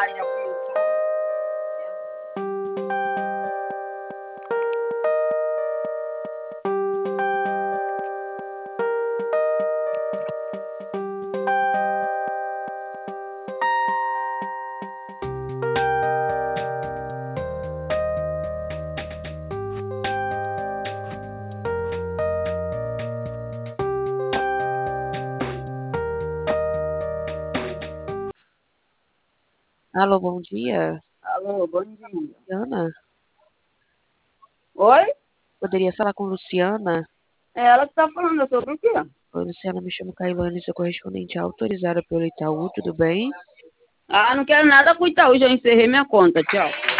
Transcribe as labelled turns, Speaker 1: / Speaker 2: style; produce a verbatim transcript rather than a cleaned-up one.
Speaker 1: Alô, bom dia.
Speaker 2: Alô, bom dia.
Speaker 1: Luciana?
Speaker 2: Oi?
Speaker 1: Poderia falar com Luciana?
Speaker 2: É ela que tá falando sobre o quê?
Speaker 1: Oi, Luciana, me chamo Cailane, sou correspondente autorizada pelo Itaú, tudo bem?
Speaker 2: Ah, não quero nada com o Itaú, já encerrei minha conta, tchau.